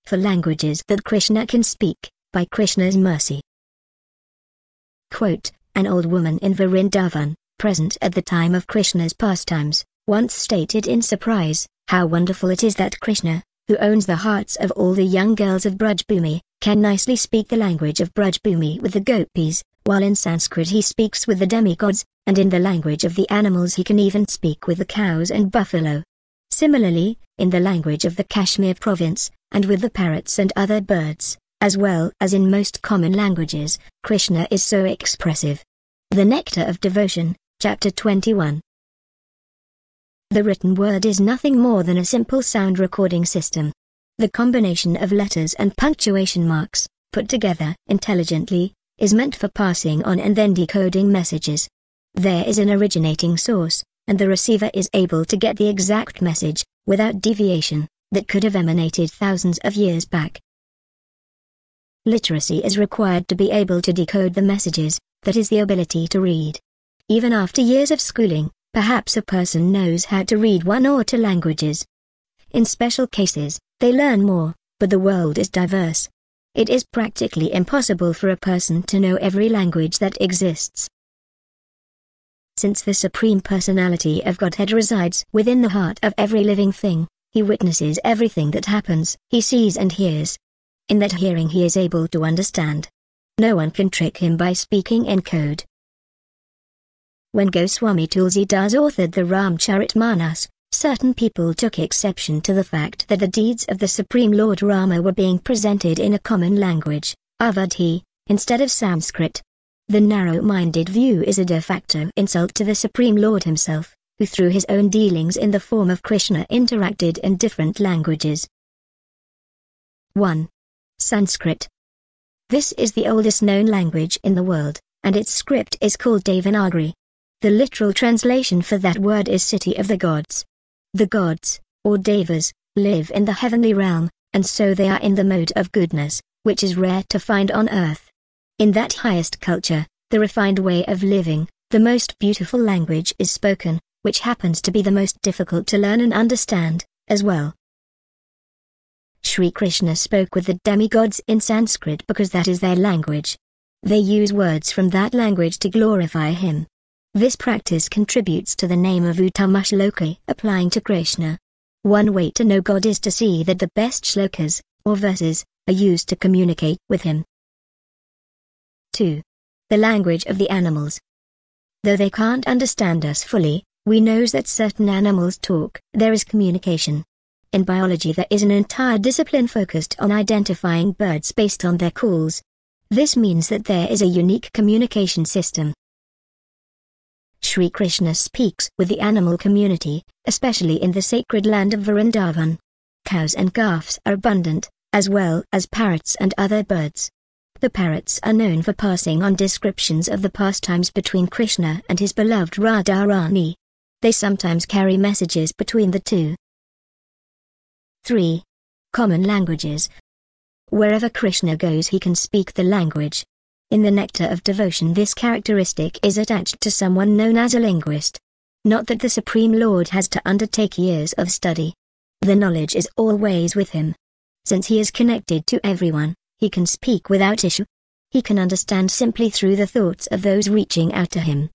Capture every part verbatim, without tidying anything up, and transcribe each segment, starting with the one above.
for languages that Krishna can speak, by Krishna's mercy. Quote, an old woman in Vrindavan, present at the time of Krishna's pastimes, once stated in surprise, how wonderful it is that Krishna, who owns the hearts of all the young girls of Brajbhumi, can nicely speak the language of Brajbhumi with the gopis, while in Sanskrit he speaks with the demigods, and in the language of the animals he can even speak with the cows and buffalo. Similarly, in the language of the Kashmir province, and with the parrots and other birds, as well as in most common languages, Krishna is so expressive. The Nectar of Devotion, Chapter twenty-one. The written word is nothing more than a simple sound recording system. The combination of letters and punctuation marks, put together intelligently, is meant for passing on and then decoding messages. There is an originating source, and the receiver is able to get the exact message, without deviation, that could have emanated thousands of years back. Literacy is required to be able to decode the messages, that is the ability to read. Even after years of schooling, perhaps a person knows how to read one or two languages. In special cases, they learn more, but the world is diverse. It is practically impossible for a person to know every language that exists. Since the Supreme Personality of Godhead resides within the heart of every living thing, he witnesses everything that happens, he sees and hears. In that hearing he is able to understand. No one can trick him by speaking in code. When Goswami Tulsidas authored the Ramcharitmanas, certain people took exception to the fact that the deeds of the Supreme Lord Rama were being presented in a common language, Awadhi, instead of Sanskrit. The narrow-minded view is a de facto insult to the Supreme Lord himself, who through his own dealings in the form of Krishna interacted in different languages. one. Sanskrit. This is the oldest known language in the world, and its script is called Devanagari. The literal translation for that word is city of the gods. The gods, or devas, live in the heavenly realm, and so they are in the mode of goodness, which is rare to find on earth. In that highest culture, the refined way of living, the most beautiful language is spoken, which happens to be the most difficult to learn and understand, as well. Sri Krishna spoke with the demigods in Sanskrit because that is their language. They use words from that language to glorify him. This practice contributes to the name of Uttama Shloka applying to Krishna. One way to know God is to see that the best shlokas, or verses, are used to communicate with him. two. The language of the animals. Though they can't understand us fully, we know that certain animals talk. There is communication. In biology there is an entire discipline focused on identifying birds based on their calls. This means that there is a unique communication system. Sri Krishna speaks with the animal community, especially in the sacred land of Vrindavan. Cows and calves are abundant, as well as parrots and other birds. The parrots are known for passing on descriptions of the pastimes between Krishna and his beloved Radharani. They sometimes carry messages between the two. three. Common languages. Wherever Krishna goes he can speak the language. In the Nectar of Devotion this characteristic is attached to someone known as a linguist. Not that the Supreme Lord has to undertake years of study. The knowledge is always with him. Since he is connected to everyone, he can speak without issue. He can understand simply through the thoughts of those reaching out to him.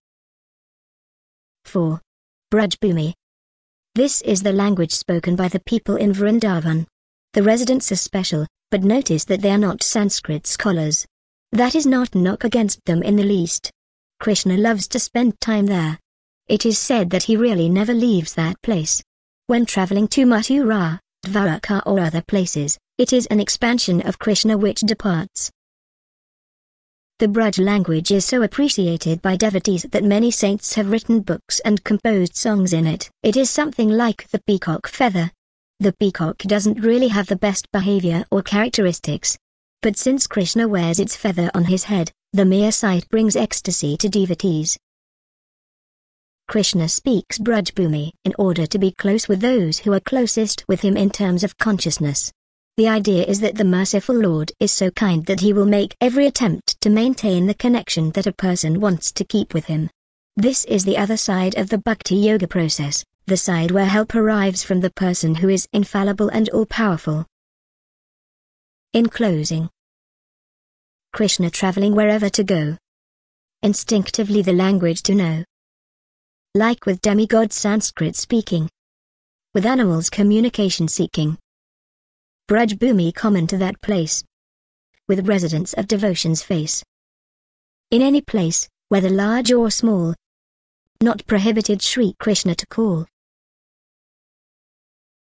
four. Brajbhumi. This is the language spoken by the people in Vrindavan. The residents are special, but notice that they are not Sanskrit scholars. That is not knock against them in the least. Krishna loves to spend time there. It is said that he really never leaves that place. When traveling to Mathura, Dwaraka or other places, it is an expansion of Krishna which departs. The Braj language is so appreciated by devotees that many saints have written books and composed songs in it. It is something like the peacock feather. The peacock doesn't really have the best behavior or characteristics. But since Krishna wears its feather on his head, the mere sight brings ecstasy to devotees. Krishna speaks Brajbhumi in order to be close with those who are closest with him in terms of consciousness. The idea is that the merciful Lord is so kind that he will make every attempt to maintain the connection that a person wants to keep with him. This is the other side of the Bhakti Yoga process, the side where help arrives from the person who is infallible and all-powerful. In closing, Krishna traveling wherever to go. Instinctively the language to know. Like with demigods Sanskrit speaking. With animals communication seeking. Braj Bhumi common to that place. With residents of devotion's face. In any place, whether large or small. Not prohibited Shri Krishna to call.